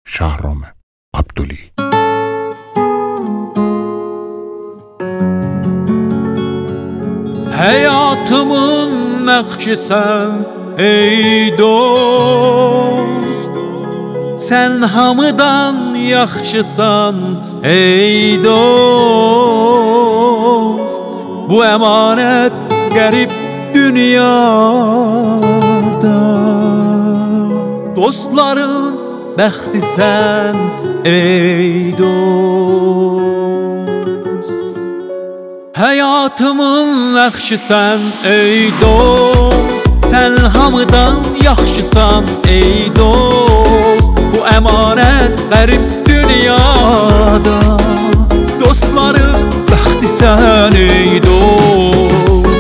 Şahram Abduli. Hayatımın nakşisən ey dost, sen hamıdan yaxşısan ey dost. Bu emanet garip dünyada dostların bəxtisən ey dost. Hayatımın yaxşısan ey dost, sen hamıdan yaxşısan ey dost. Bu emanet garip dünyada dostları bəxtisən ey dost.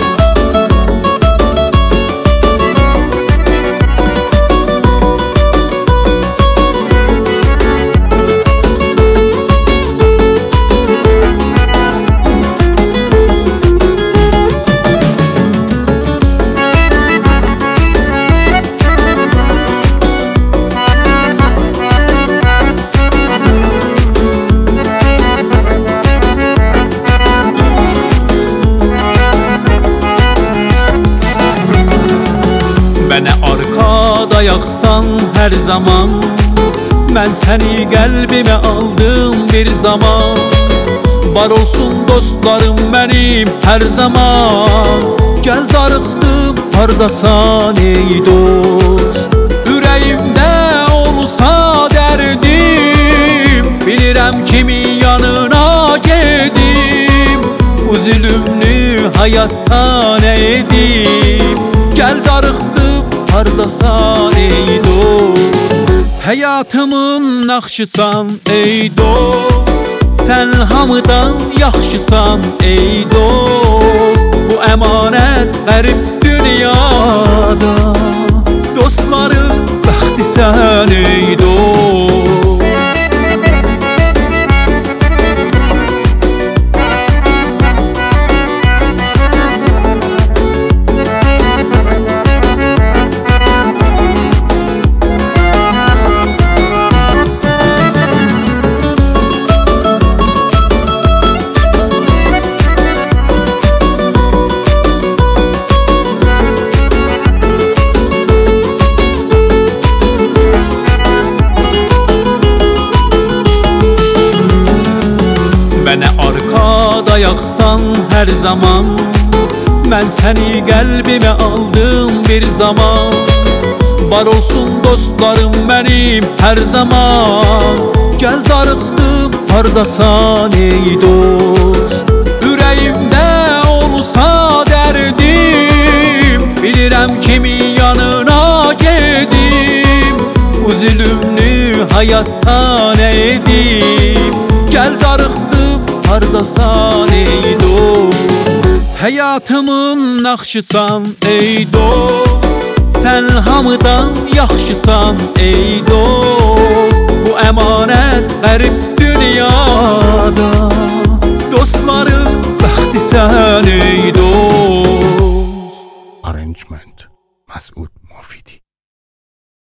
Mənə arkada yaxsan hər zaman, mən səni qəlbimə aldım bir zaman. Var olsun dostlarım mənim hər zaman, gəl darıxdım hardasan ey dost. Ürəyimdə olsa dərdim, bilirəm kimin yanına gedim. Bu zülümlü həyatdan edim, gəl darıxdım hardasan ey dost. Hayatımın nakşısan ey dost, sen hamıdan yaxşısan ey dost. Bu emanet garip dünyada dostları bəxtisən ey dost. Mənə arkada yaxsan hər zaman, mən səni qəlbimə aldım bir zaman. Var olsun dostlarım mənim hər zaman, gəl darıxdım hardasan ey dost. Ürəyimdə olsa dərdim, bilirəm kimin yanına gedim. Bu zülümlü həyatdan edim, gəl darıxdım hardasan ey dost. Hayatımın nakşısan ey dost, sen hamıdan yaxşısan ey dost. Bu emanet garip dünyada dostları bəxtisən ey dost. Arrangement Masud